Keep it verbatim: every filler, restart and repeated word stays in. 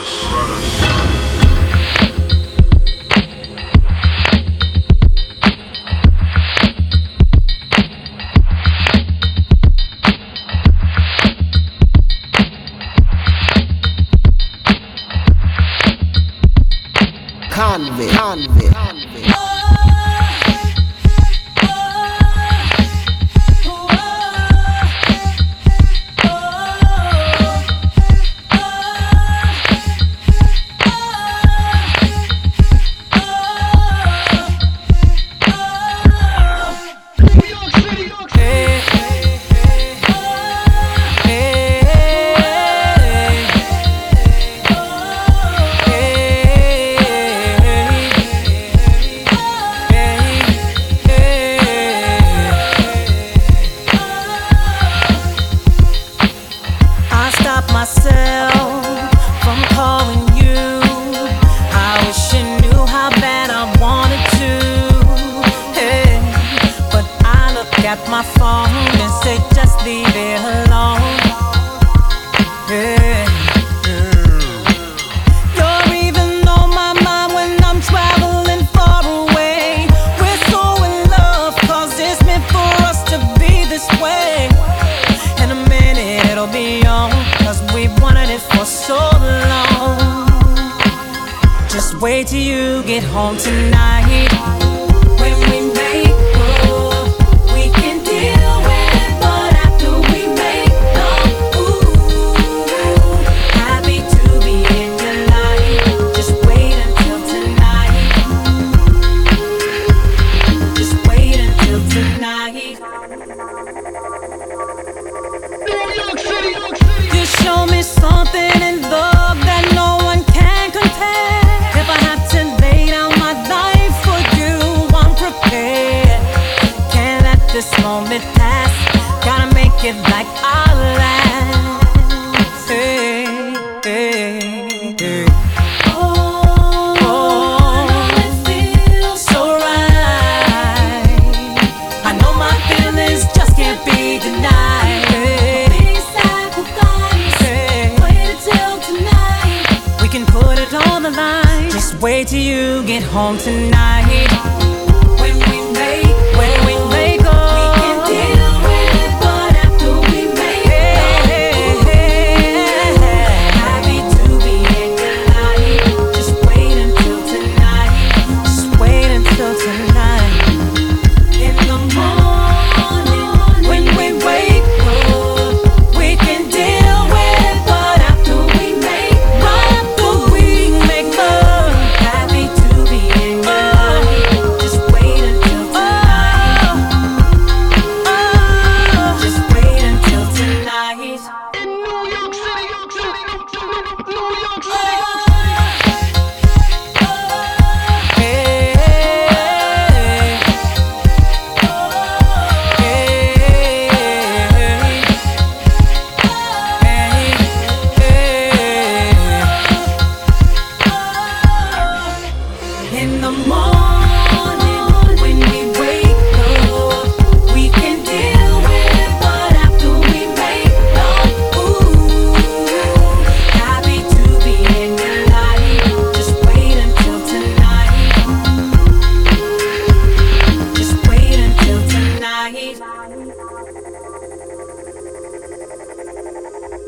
Convict, convict, convict. Myself from calling you. I wish you knew how bad I wanted to. Hey, but I look at my phone and say just leave it alone. Hey, you're even on my mind when I'm traveling far away. We're so in love 'cause it's meant for us to be this way. In a minute it'll be on, 'cause we wanted it for so long. Just wait till you get home tonight. When we make love, we can deal with it, but after we make love, ooh, happy to be in your life. Just wait until tonight. Just wait until tonight. You show me something in love that no one can compare. If I have to lay down my life for you, I'm prepared. Can't let this moment pass. Gotta make it like our last. Hey, hey, hey. Oh, oh, I know it feels so right. I know my feelings just can't be denied. On the line. Just wait till you get home tonight. When we make, when we make love, we can deal with it, but after we make love, hey, hey, hey, happy to be in your life. Just wait until tonight. Just wait until tonight. In the morning, when we wake up, we can deal with it, but after we make love, after we make love, happy to be in your life. Just wait until tonight. Oh, oh, just wait until tonight.